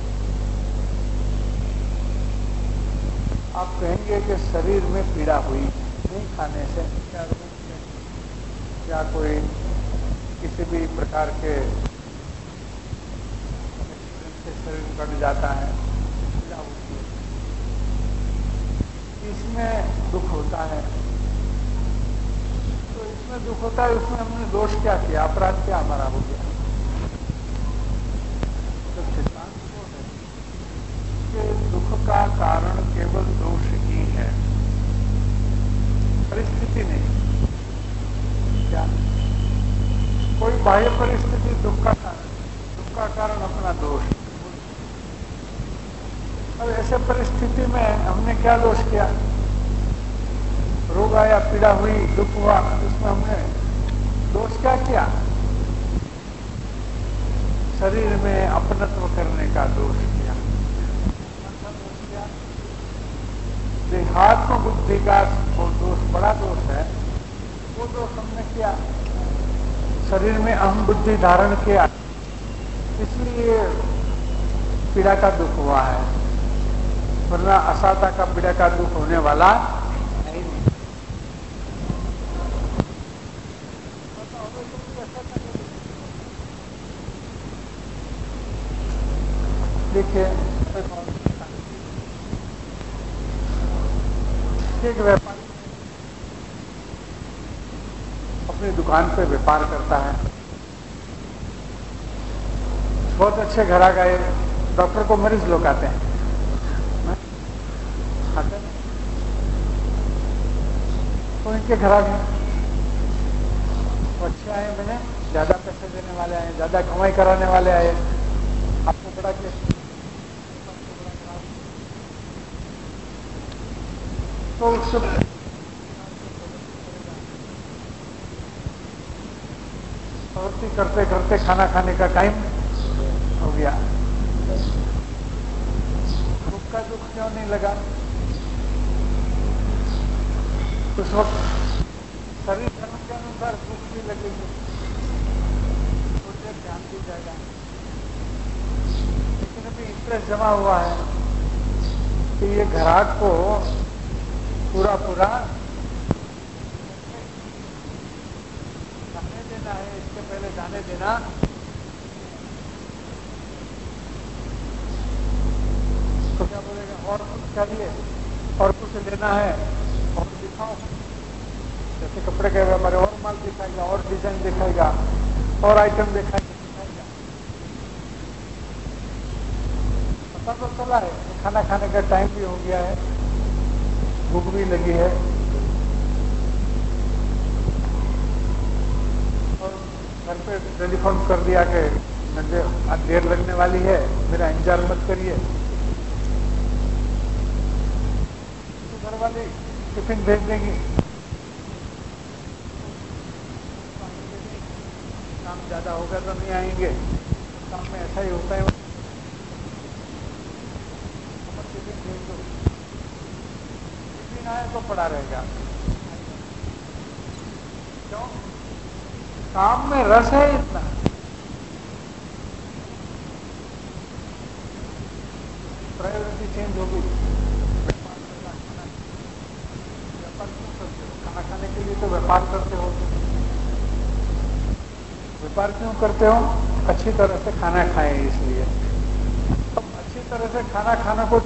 आप कहेंगे कि शरीर में पीड़ा हुई नहीं खाने से, क्या क्या कोई किसी भी प्रकार के से शरीर कट जाता है, पीड़ा होती है, इसमें दुख होता है। तो इसमें दुख होता है, उसमें हमने दोष क्या किया, अपराध क्या हमारा हो गया? तो सिद्धांत वो है बाह्य परिस्थिति दुख का कारण, दुख का कारण अपना दोष। अब ऐसे परिस्थिति में हमने क्या दोष किया? रोग आया, पीड़ा हुई, दुख हुआ, उसमें हमने दोष क्या किया? शरीर में अपनत्व करने का दोष किया। देहात्म बुद्धि का वो दोष बड़ा दोष है, वो दोष हमने किया। शरीर में अहम बुद्धि धारण किया, इसलिए पीड़ा का दुख हुआ है, वरना असाता का पीड़ा का दुख होने वाला नहीं। देखिए, एक व्यापारी अपनी दुकान पे व्यापार करता है, बहुत अच्छे ग्राहक आए, डॉक्टर को मरीज लोग आते हैं, आते हैं तो इनके ग्राहक हैं, अच्छे आए, मैंने ज्यादा पैसे देने वाले आए, ज्यादा कमाई कराने वाले आए, आपको बड़ा केस तो उससे प्रवृत्ति करते करते खाना खाने का टाइम हो गया। दुख का दुख क्यों नहीं लगा? उस वक्त शरीर धर्म के अनुसार दुख भी लगेगी, थोड़ी देर ध्यान भी जाएगा, लेकिन अभी स्ट्रेस जमा हुआ है कि ये ग्राहक को पूरा पूरा जाने देना है, इसके पहले जाने देना। तो क्या बोलेगा? और कुछ चाहिए, और कुछ लेना है, और दिखाओ। जैसे कपड़े का व्यापार, और माल दिखाएगा, और डिजाइन दिखाएगा, और आइटम दिखाएगा दिखाएगा पता तो चला है खाना खाने का टाइम भी हो गया है, भूख भी लगी है, और घर पे टेलीफोन कर दिया कि मुझे आज देर लगने वाली है, मेरा इंतजार मत करिए। तो घर वाले टिफिन भेज देंगे, काम ज्यादा होगा तो नहीं आएंगे, काम में ऐसा ही होता है, टिफिन भेज दो, आए तो पड़ा रहेगा। क्यों? काम में रस है इतना, प्रायोरिटी चेंज होगी। व्यापार क्यों करते हो? खाना खाने के लिए तो व्यापार करते हो। व्यापार क्यों करते हो? अच्छी तरह से खाना खाएं, इसलिए। अब अच्छी तरह से खाना खाना को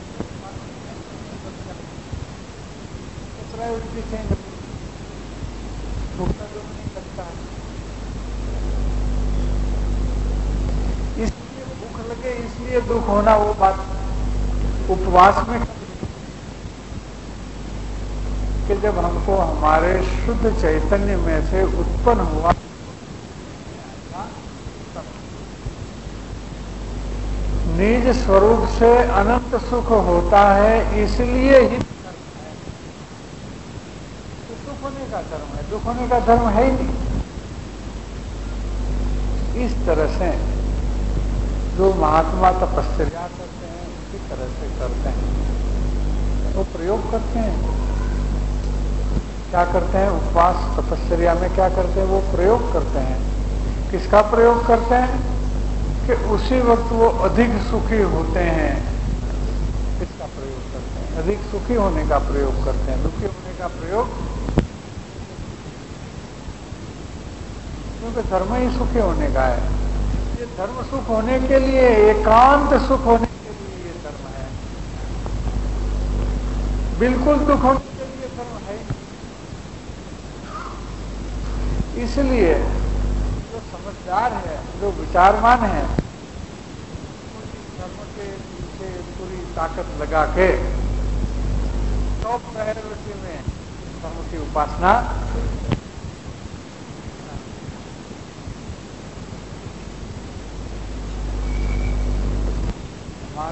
प्रायोरिटी चेंज, भूख का दुख नहीं लगता है, इसलिए भूख लगे इसलिए दुख होना, वो बात उपवास में कि जब हमको हमारे शुद्ध चैतन्य में से उत्पन्न हुआ निज स्वरूप से अनंत सुख होता है, इसलिए ही होने का धर्म है, दुख होने का धर्म है ही नहीं। इस तरह से जो महात्मा तपस्या करते हैं, इसी तरह से करते हैं, वो प्रयोग करते हैं। क्या करते हैं? उपवास तपस्या में क्या करते हैं? वो प्रयोग करते हैं। किसका प्रयोग करते हैं? कि उसी वक्त वो अधिक सुखी होते हैं, इसका प्रयोग करते हैं। अधिक सुखी होने का प्रयोग करते हैं, दुखी होने का प्रयोग, क्योंकि धर्म ही सुखी होने का है। ये धर्म सुख होने के लिए, एकांत सुख होने के लिए ये धर्म है। बिल्कुल दुख होने के लिए धर्म है। इसलिए जो समझदार है, जो विचारवान है, धर्म के पीछे पूरी ताकत लगा के टॉप प्रायोरिटी में धर्म की उपासना।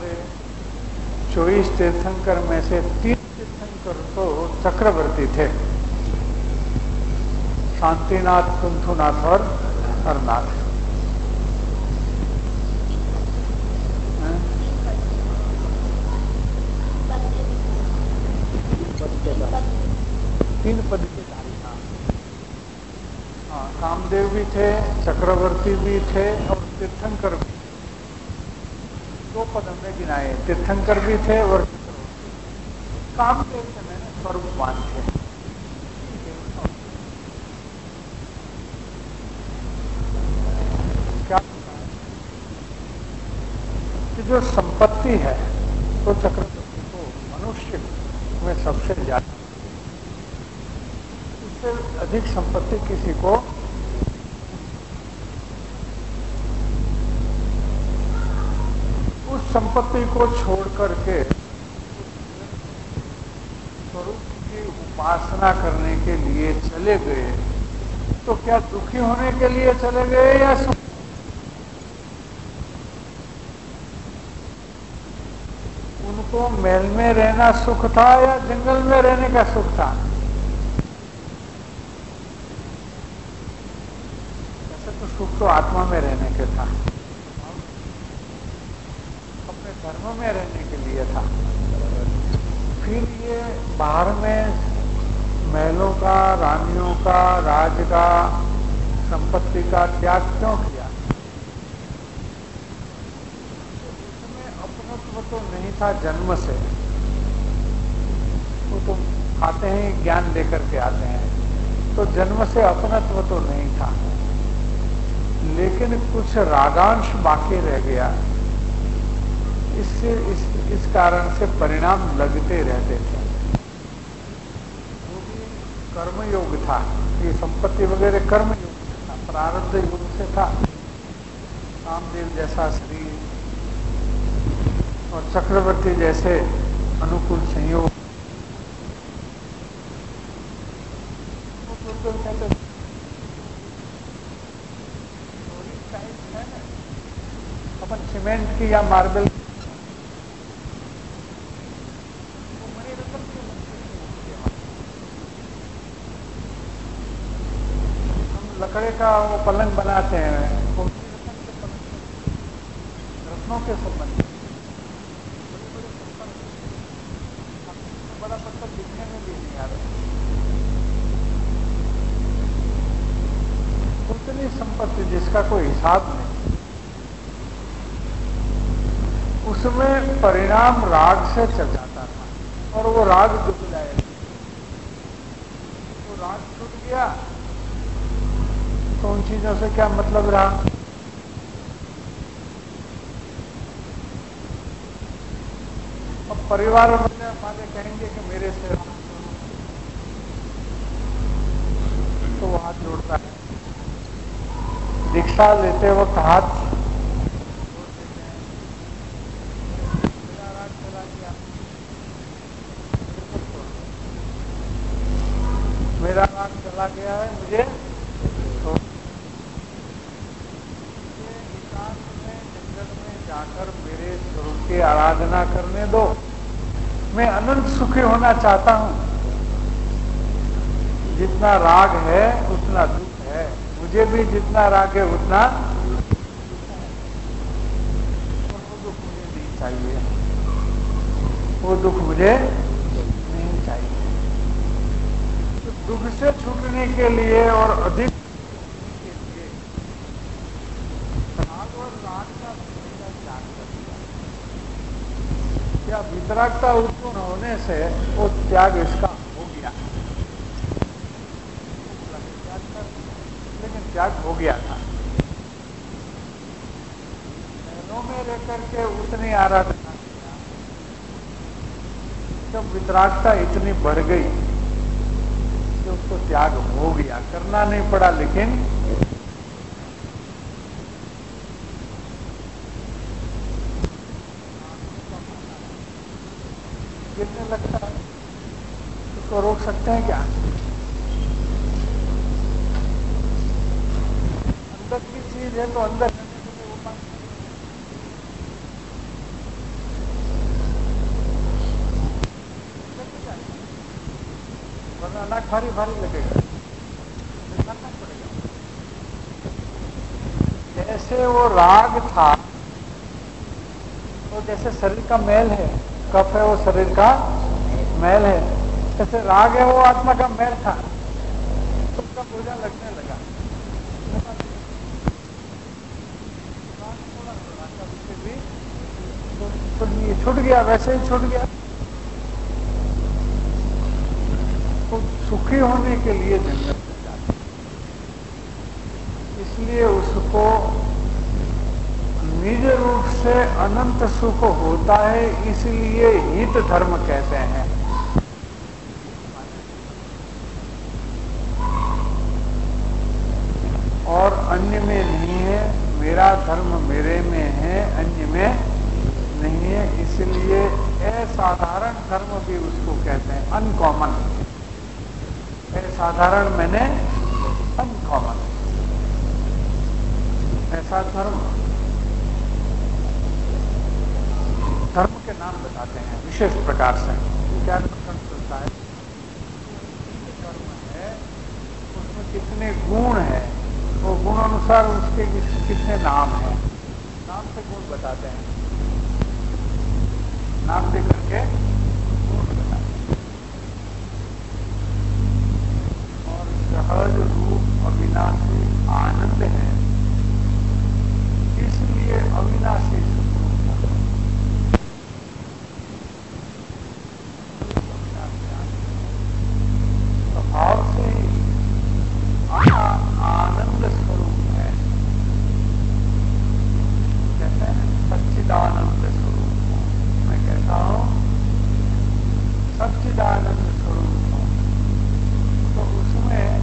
हमारे चौबीस तीर्थंकर में से तीन तीर्थंकर तो चक्रवर्ती थे, शांतिनाथ, कुंथुनाथ और हरनाथ। तीन पद के धारी। हाँ, कामदेव भी थे, चक्रवर्ती भी थे और तीर्थंकर भी। दो पद हमने गिनाए, तीर्थंकर भी थे और चक्रवर्ती। कामदेव से मैंने स्वरूपवान थे। क्या कि जो संपत्ति है तो चक्रवर्ती को मनुष्य में सबसे ज्यादा, उससे अधिक संपत्ति किसी को उस संपत्ति को छोड़ करके स्वरूप की उपासना करने के लिए चले गए, तो क्या दुखी होने के लिए चले गए या सुख? उनको महल में रहना सुख था या जंगल में रहने का सुख था? ऐसे तो सुख तो आत्मा में रहने के था, अपने धर्म में रहने के लिए था। फिर ये बाहर में महलों का, रानियों का, राज का, संपत्ति का त्याग क्यों किया? वो तो नहीं था जन्म से, वो तो आते हैं ज्ञान लेकर के आते हैं, तो जन्म से अपनत्व तो नहीं था, लेकिन कुछ रागांश बाकी रह गया। इससे इस, इस कारण से परिणाम लगते रहते थे। वो भी कर्मयोग था, ये संपत्ति वगैरह कर्मयोग से था, प्रारब्ध योग से था। कामदेव जैसा शरीर और चक्रवर्ती जैसे अनुकूल संयोग, अपन सीमेंट की या मार्बल हम लकड़े का वो पलंग बनाते हैं, वो रत्नों के संबंध, बड़ा पत्थर दिखने में भी नहीं आ रहा। उतनी संपत्ति जिसका कोई हिसाब नहीं, उसमें परिणाम राग से चल जाता था और वो राग दुखदायक, तो राग छूट गया तो उन चीजों से क्या मतलब रहा? अब परिवार वाले कहेंगे कि मेरे से, तो वो हाथ जोड़ता है। दीक्षा लेते वक्त हाथ जोड़ देते हैं। मेरा राग चला गया, मेरा राग चला गया है, मुझे तो एकांत में जंगल में जाकर मेरे स्वरूप की आराधना करने दो। मैं अनंत सुखी होना चाहता हूं। जितना राग है उतना दुख है, मुझे भी जितना राग है उतना, वो दुख मुझे नहीं चाहिए, वो दुख मुझे नहीं चाहिए। तो दुख से छूटने के लिए और अधिक के लिए राग और राग का त्याग कर दिया। क्या वितरागता उत्पन्न होने से वो त्याग इसका हो गया, लेकिन त्याग हो गया था। महलों में रह करके उतनी आराधना किया, जब वितरागता इतनी बढ़ गई कि उसको त्याग हो गया, करना नहीं पड़ा, लेकिन गिरने लगता है। उसको रोक सकते हैं क्या? अंदर की चीज है तो अंदर दिमाग भारी भारी लगेगा, करना पड़ेगा। जैसे वो राग था, तो जैसे शरीर का मैल है, कफ है वो शरीर का मैल है, जैसे राग है वो आत्मा का मैल था, तो उसका पूजा लगने लगा, भी तो ये छूट गया, वैसे ही छूट गया। तो सुखी होने के लिए जन्नत में जाता, इसलिए उसको निज रूप से अनंत सुख होता है, इसलिए हित धर्म कहते हैं। और अन्य में नहीं है, मेरा धर्म मेरे में है, अन्य में नहीं है, इसलिए असाधारण धर्म भी उसको कहते हैं, अनकॉमन। असाधारण मैंने अनकॉमन, ऐसा धर्म। धर्म के नाम बताते हैं विशेष प्रकार से, क्या चलता है, धर्म है उसमें कितने गुण है, वो गुण अनुसार उसके कितने नाम हैं, नाम से गुण बताते हैं, नाम दे करके गुण बताते हैं। और सहज रूप अविनाशी आनंद है, इसलिए अविनाशी स्वभाव से ही आनंद स्वरूप है, कहते हैं सच्चिदानंद स्वरूप हूं, मैं कहता हूं सच्चिदानंद स्वरूप हूं। तो उसमें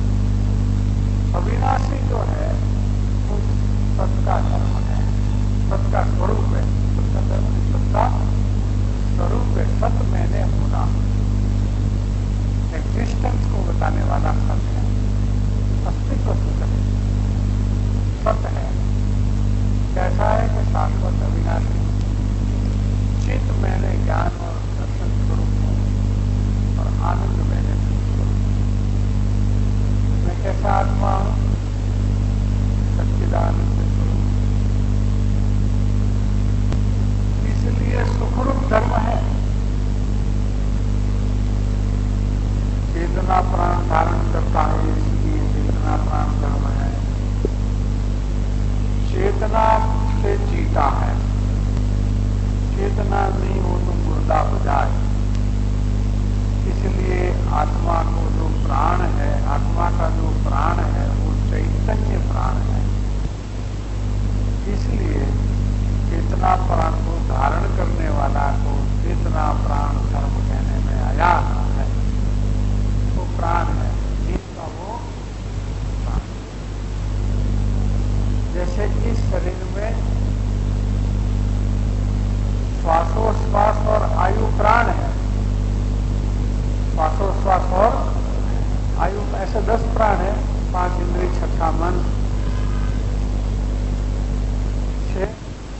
अविनाशी जो है वो सत्ता धर्म है, सत्ता स्वरूप है, सत्ता धर्म सत्ता स्वरूप है, सत मैंने होना, एग्जिस्टेंस को बताने वाला सत्य है, अस्तित्व सूचक सत्य है। कैसा है कि शाश्वत अविनाशी, चित्त मैंने ज्ञान और दर्शन स्वरूप हूं, और आनंद मैंने स्वरूप। मैं कैसा आत्मा हूं, सच्चिदानंद स्वरूप, इसलिए सुखरूप धर्म है। चेतना प्राण धारण करता है, इसलिए चेतना प्राण धर्म है। चेतना से जीता है, चेतना नहीं हो तो मुर्दा हो जाए, इसलिए आत्मा को जो प्राण है, आत्मा का जो प्राण है वो चैतन्य प्राण है, इसलिए चेतना प्राण को धारण करने वाला को चेतना प्राण धर्म कहने में आया है। प्राण है, इसका वो प्राण। जैसे इस शरीर में श्वासोश्वास और आयु प्राण है, श्वासोश्वास और आयु, ऐसे दस प्राण है, पांच इंद्रिय, छठा मन, छह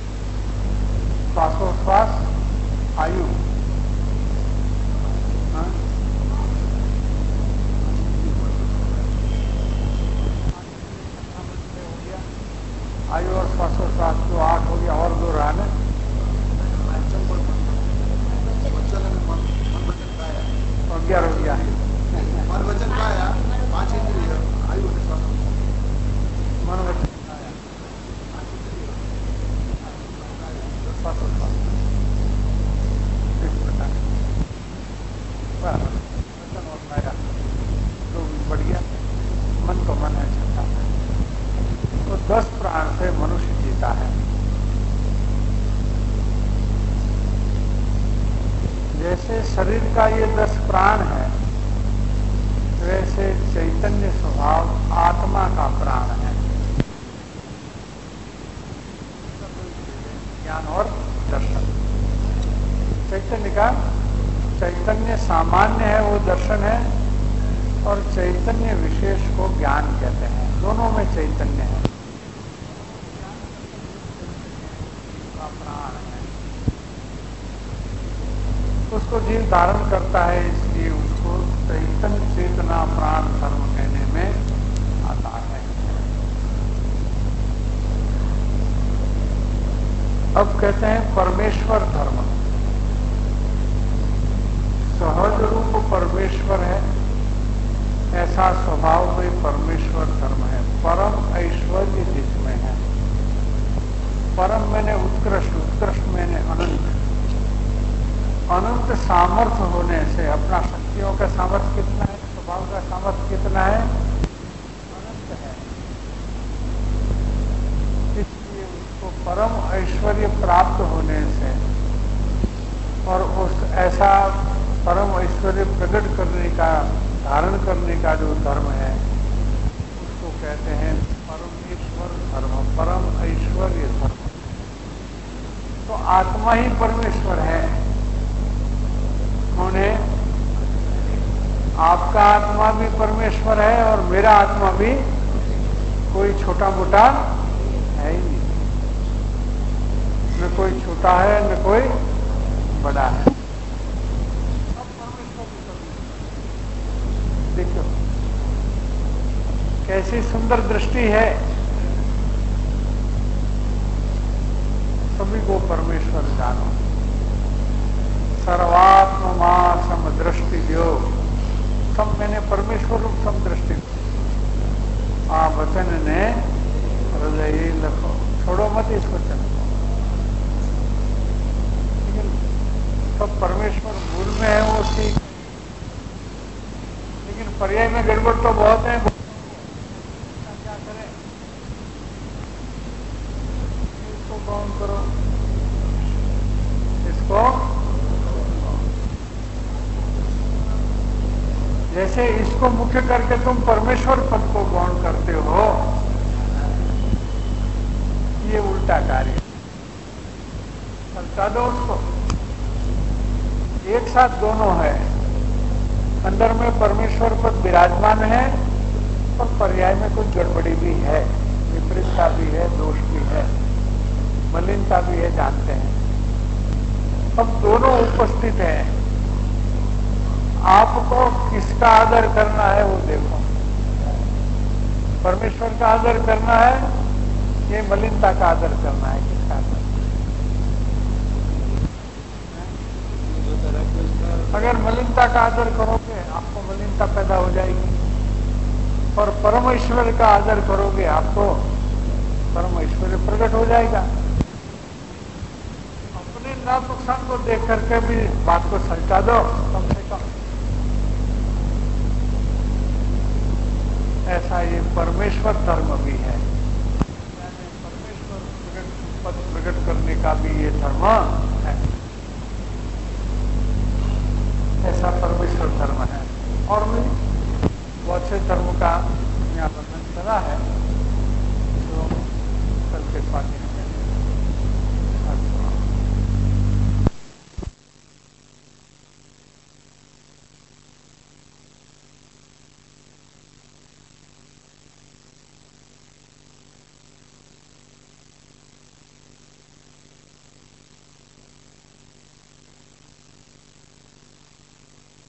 श्वासोश्वास आयु, हाँ? आयु और श्वासोश्वास जो आठ हो गया, और दो रहा ना, और ग्यारह हो गया है, मन वचन काया, पांच इंद्रिय, आयु और श्वास, मन वचन काया, पांच इंद्रिय, श्वासोश्वास, इस प्रकार वचन और काया तो बढ़ गया, मन तो मन है छठा है। तो दस प्राण से मनुष्य जीता है। जैसे शरीर का ये दस प्राण है, वैसे चैतन्य स्वभाव आत्मा का प्राण है, ज्ञान और दर्शन। चैतन्य का, चैतन्य सामान्य है वो दर्शन है, और चैतन्य विशेष को ज्ञान कहते हैं, दोनों में चैतन्य है, प्राण है। उसको जीव धारण करता है, इसलिए उसको चैतन्य चेतना प्राण धर्म कहने में आता है। अब कहते हैं परमेश्वर धर्म। सहज रूप परमेश्वर है, ऐसा स्वभाव में परमेश्वर धर्म है। परम ऐश्वर्य जिसमें है, परम मैंने उत्कृष्ट, उत्कृष्ट मैंने अनंत, अनंत सामर्थ्य होने से, अपना शक्तियों का सामर्थ्य कितना है, स्वभाव का सामर्थ्य कितना है, अनंत है। इसलिए उसको परम ऐश्वर्य प्राप्त होने से और उस ऐसा परम ऐश्वर्य प्रकट करने का, धारण करने का जो धर्म है उसको कहते हैं परमेश्वर धर्म, परम ऐश्वर्य धर्म। तो आत्मा ही परमेश्वर है। कौन है? आपका आत्मा भी परमेश्वर है और मेरा आत्मा भी कोई छोटा मोटा है ही नहीं। न कोई छोटा है न कोई बड़ा है। देखो कैसी सुंदर दृष्टि है। सभी को परमेश्वर जानो। सर्वात्मा समदृष्टि जो सब मैंने परमेश्वर रूप समदृष्टि आ वचन ने हृदय लखो। छोड़ो मत इस वचन को। लेकिन सब परमेश्वर मूल में है वो ठीक, लेकिन पर्याय में गड़बड़ तो बहुत है। क्या करें? इसको कौन करो, इसको जैसे इसको मुख्य करके तुम परमेश्वर पद को गौण करते हो, ये उल्टा कार्य। समझा दो उसको। एक साथ दोनों है। अंदर में परमेश्वर पद विराजमान है और पर्याय में कुछ गड़बड़ी भी है, विपरीतता भी है, दोष भी है, मलिनता भी है, जानते हैं। अब दोनों उपस्थित हैं। आपको किसका आदर करना है वो देखो। परमेश्वर का आदर करना है, ये मलिनता का आदर करना है, किसका आदर? अगर मलिनता का आदर करोगे आपको मलिनता पैदा हो जाएगी, और परम ईश्वर का आदर करोगे आपको परम ईश्वर प्रकट हो जाएगा। अपने नानुकसान को देख करके भी बात को सलटा दो कम से कम। ऐसा ये परमेश्वर धर्म भी है। परमेश्वर प्रकट पद प्रकट करने का भी ये धर्म